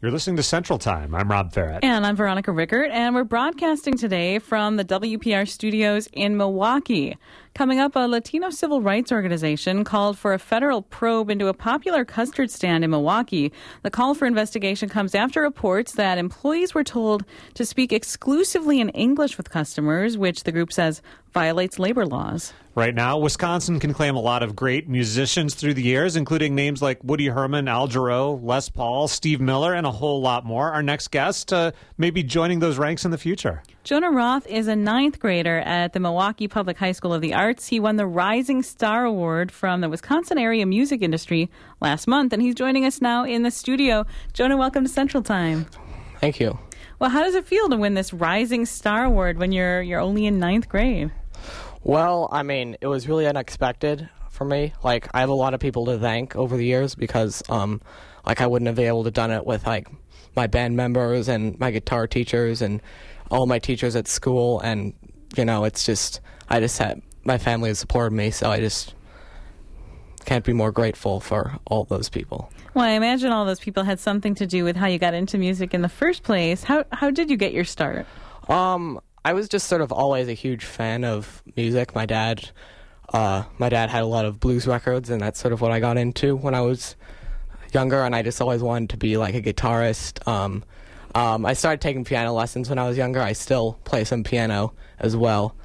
You're listening to Central Time. I'm Rob Ferret. And I'm Veronica Rickert, and we're broadcasting today from the WPR studios in Milwaukee. Coming up, a Latino civil rights organization called for a federal probe into a popular custard stand in Milwaukee. The call for investigation comes after reports that employees were told to speak exclusively in English with customers, which the group says violates labor laws. Right now, Wisconsin can claim a lot of great musicians through the years, including names like Woody Herman, Al Jarreau, Les Paul, Steve Miller, and a whole lot more. Our next guest may be joining those ranks in the future. Jonah Roth is a ninth grader at the Milwaukee Public High School of the Arts. He won the Rising Star Award from the Wisconsin area music industry last month, and he's joining us now in the studio. Jonah, welcome to Central Time. Thank you. Well, how does it feel to win this Rising Star Award when you're only in ninth grade? Well, I mean, it was really unexpected for me. Like, I have a lot of people to thank over the years because, I wouldn't have been able to done it with, my band members and my guitar teachers and all my teachers at school. And, it's just, I just had, my family has supported me, so I just can't be more grateful for all those people. Well, I imagine all those people had something to do with how you got into music in the first place. How did you get your start? I was just sort of always a huge fan of music. My dad had a lot of blues records, and that's sort of what I got into when I was younger, and I just always wanted to be like a guitarist. I started taking piano lessons when I was younger. I still play some piano as well.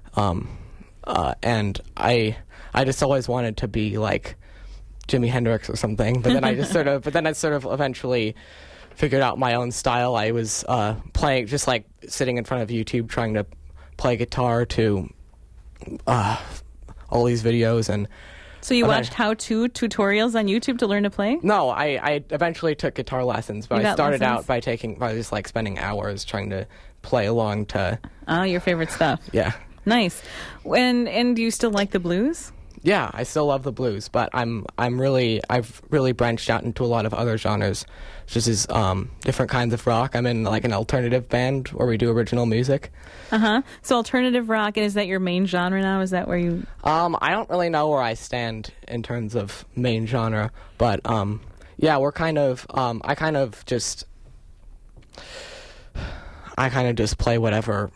And I just always wanted to be like Jimi Hendrix or something, but then I sort of eventually figured out my own style. I was playing, just like sitting in front of YouTube trying to play guitar to all these videos. And so you watched how-to tutorials on YouTube to learn to play? No, I eventually took guitar lessons, but I started out by just like spending hours trying to play along to... Oh, your favorite stuff. Yeah. Nice. And do you still like the blues? Yeah, I still love the blues, but I've really branched out into a lot of other genres, such as different kinds of rock. I'm in like an alternative band where we do original music. So alternative rock, and is that your main genre now? Is that where you? I don't really know where I stand in terms of main genre, but yeah, we're kind of I kind of just play whatever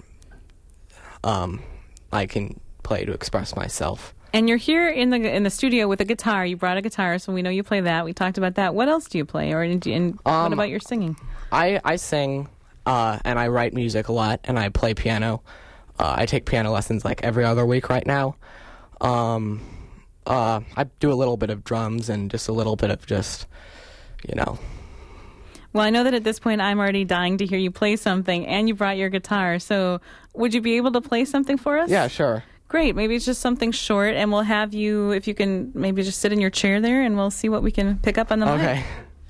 I can play to express myself. And you're here in the studio with a guitar. You brought a guitar, so we know you play that. We talked about that. What else do you play? What about your singing? I sing, and I write music a lot, and I play piano. I take piano lessons like every other week right now. I do a little bit of drums and just a little bit of Well, I know that at this point I'm already dying to hear you play something, and you brought your guitar. So would you be able to play something for us? Yeah, sure. Great. Maybe it's just something short, and we'll have you, if you can, maybe just sit in your chair there, and we'll see what we can pick up on the mic. Okay.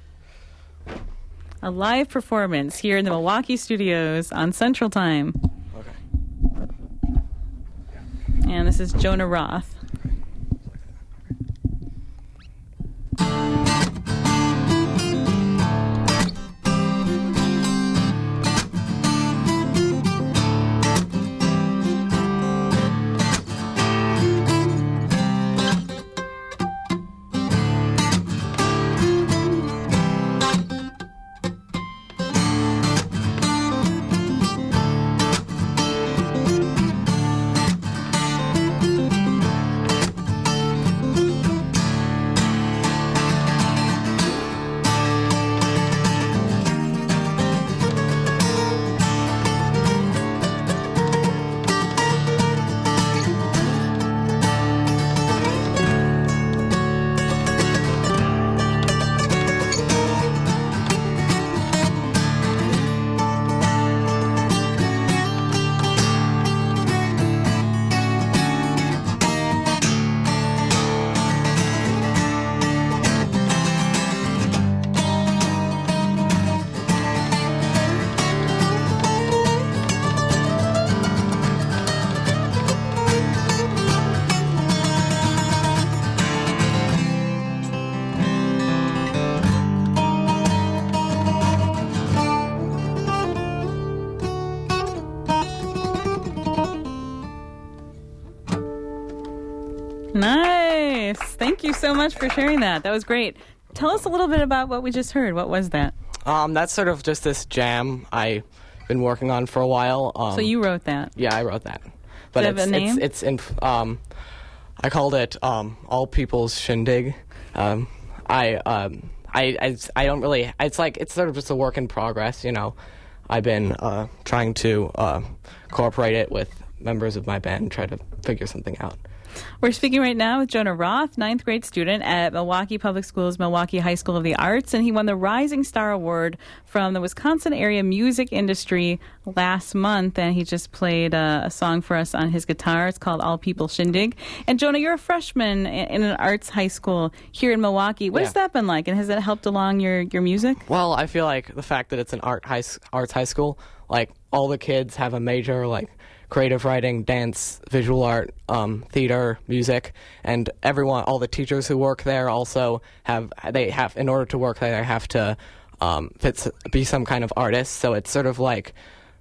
A live performance here in the Milwaukee studios on Central Time. Okay. And this is Jonah Roth. Nice. Thank you so much for sharing that. That was great. Tell us a little bit about what we just heard. What was that? That's sort of just this jam I've been working on for a while. So you wrote that? Yeah, I wrote that. But Does it have a name? It's in. I called it All People's Shindig. I don't really. It's sort of just a work in progress. I've been trying to cooperate it with members of my band and try to figure something out. We're speaking right now with Jonah Roth, 9th grade student at Milwaukee Public Schools, Milwaukee High School of the Arts, and he won the Rising Star Award from the Wisconsin area music industry last month, and he just played a song for us on his guitar. It's called All People Shindig. And Jonah, you're a freshman in an arts high school here in Milwaukee. What has that been like, and has that helped along your music? Well, I feel like the fact that it's an arts high school, like all the kids have a major, like creative writing, dance, visual art, theater, music, and all the teachers who work there also have in order to work there, they have to be some kind of artist. So it's sort of like,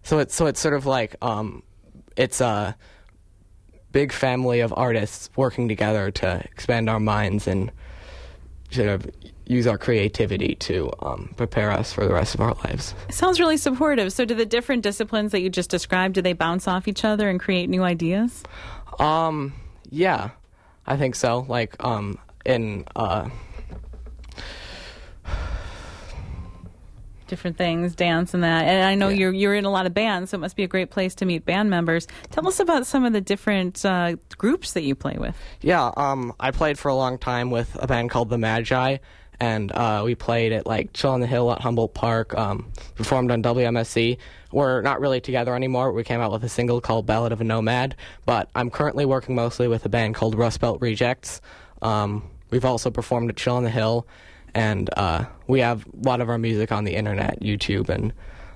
it's a big family of artists working together to expand our minds and sort of use our creativity to prepare us for the rest of our lives. It sounds really supportive. So do the different disciplines that you just described, do they bounce off each other and create new ideas? Yeah, I think so. Like, in different things, dance and that. And I know you're in a lot of bands, so it must be a great place to meet band members. Tell us about some of the different groups that you play with. Yeah, I played for a long time with a band called The Magi, and we played at like Chill on the Hill at Humboldt Park, performed on WMSC. We're not really together anymore. We came out with a single called Ballad of a Nomad, but I'm currently working mostly with a band called Rust Belt Rejects. We've also performed at Chill on the Hill, and we have a lot of our music on the internet, YouTube and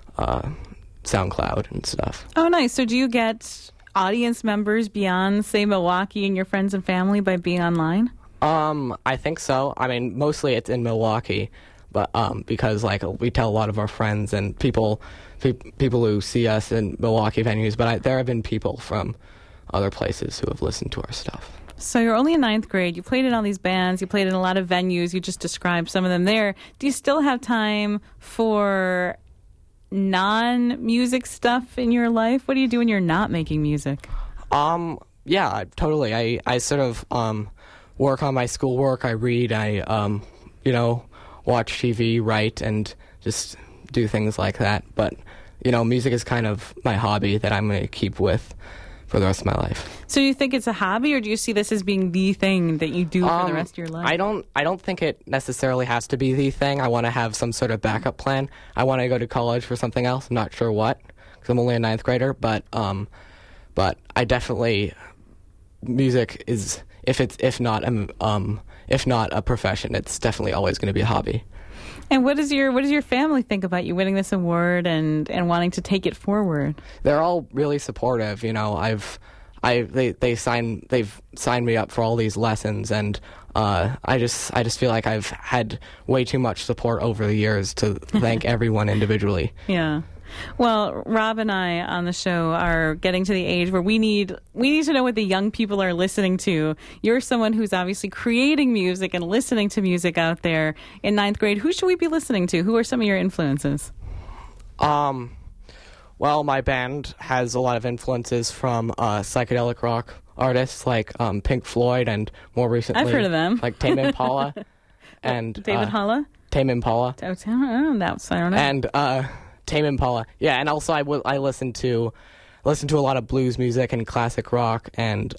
SoundCloud and stuff. Oh, nice. So do you get audience members beyond, say, Milwaukee and your friends and family by being online? I think so. I mean, mostly it's in Milwaukee, but because like we tell a lot of our friends and people who see us in Milwaukee venues, but there have been people from other places who have listened to our stuff. So you're only in 9th grade. You played in all these bands. You played in a lot of venues. You just described some of them there. Do you still have time for non-music stuff in your life? What do you do when you're not making music? Yeah, totally. I sort of work on my schoolwork. I read. I watch TV, write, and just do things like that. But music is kind of my hobby that I'm going to keep with for the rest of my life. So you think it's a hobby, or do you see this as being the thing that you do for the rest of your life? I don't think it necessarily has to be the thing. I want to have some sort of backup plan. I want to go to college for something else. I'm not sure what, because I'm only a 9th grader. But I definitely, music is, if not a profession, it's definitely always going to be a hobby. And what does your family think about you winning this award and wanting to take it forward? They're all really supportive. They've signed me up for all these lessons, and I just feel like I've had way too much support over the years to thank everyone individually. Yeah. Well, Rob and I on the show are getting to the age where we need to know what the young people are listening to. You're someone who's obviously creating music and listening to music out there in 9th grade. Who should we be listening to? Who are some of your influences? Well, my band has a lot of influences from psychedelic rock artists like Pink Floyd, and more recently, I've heard of them, like Tame Impala and David Holla. Tame Impala. I don't know. And Tame Impala, yeah, and also I listen to a lot of blues music and classic rock and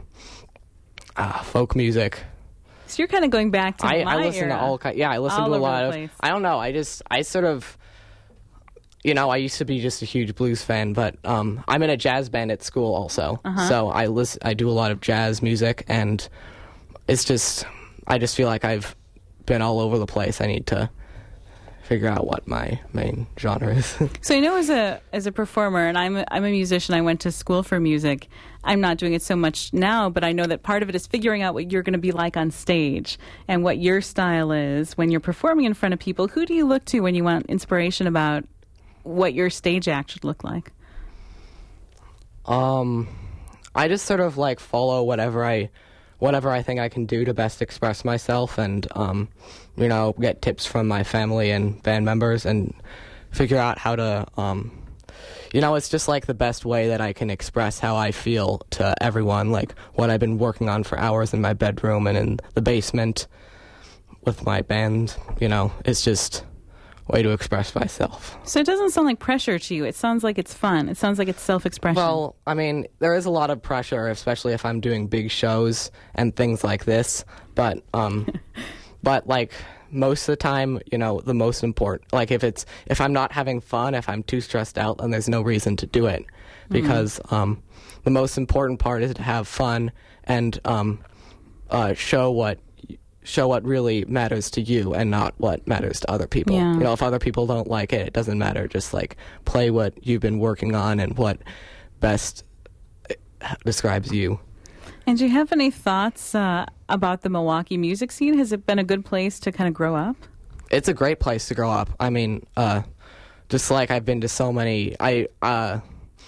folk music. So you're kind of going back to I listen era. to all kind. Yeah, I listen all to a lot of. I don't know. I sort of, I used to be just a huge blues fan, but I'm in a jazz band at school also. So I do a lot of jazz music, and it's just I just feel like I've been all over the place. I need to figure out what my main genre is. So I know as a performer, and I'm a musician, I went to school for music. I'm not doing it so much now, but I know that part of it is figuring out what you're going to be like on stage and what your style is when you're performing in front of people. Who do you look to when you want inspiration about what your stage act should look like? I just sort of like follow whatever I whatever I think I can do to best express myself, and get tips from my family and band members, and figure out how to it's just like the best way that I can express how I feel to everyone, like what I've been working on for hours in my bedroom and in the basement with my band. It's just a way to express myself. So it doesn't sound like pressure to you. It sounds like it's fun. It sounds like it's self-expression. Well, I mean, there is a lot of pressure, especially if I'm doing big shows and things like this. But like most of the time, the most important, like if I'm not having fun, if I'm too stressed out, then there's no reason to do it, because the most important part is to have fun and show what really matters to you and not what matters to other people. Yeah. If other people don't like it, it doesn't matter. Just like play what you've been working on and what best describes you. And do you have any thoughts about the Milwaukee music scene? Has it been a good place to kind of grow up? It's a great place to grow up. I mean, just like I've been to so many, I've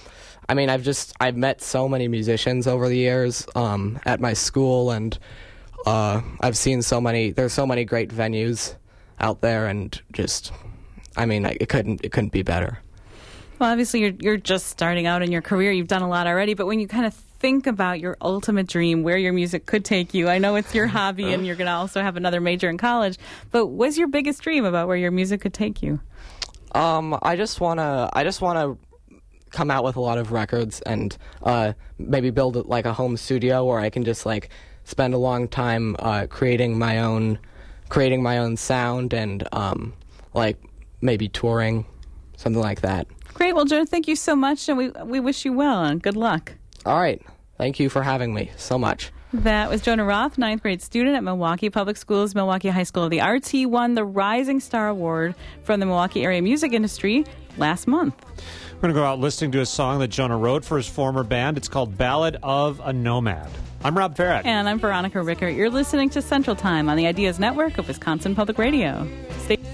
met so many musicians over the years at my school, and I've seen there's so many great venues out there, and just, it couldn't be better. Well, obviously you're just starting out in your career. You've done a lot already, but when you kind of think about your ultimate dream, where your music could take you, I know it's your hobby and you're going to also have another major in college, but what's your biggest dream about where your music could take you? I just want to come out with a lot of records and maybe build like a home studio where I can just like spend a long time creating my own sound, and like maybe touring, something like that. Great. Well, Joe, thank you so much, and we wish you well and good luck. All right. Thank you for having me so much. That was Jonah Roth, 9th grade student at Milwaukee Public Schools, Milwaukee High School of the Arts. He won the Rising Star Award from the Milwaukee area music industry last month. We're going to go out listening to a song that Jonah wrote for his former band. It's called Ballad of a Nomad. I'm Rob Farrett. And I'm Veronica Rickert. You're listening to Central Time on the Ideas Network of Wisconsin Public Radio. Stay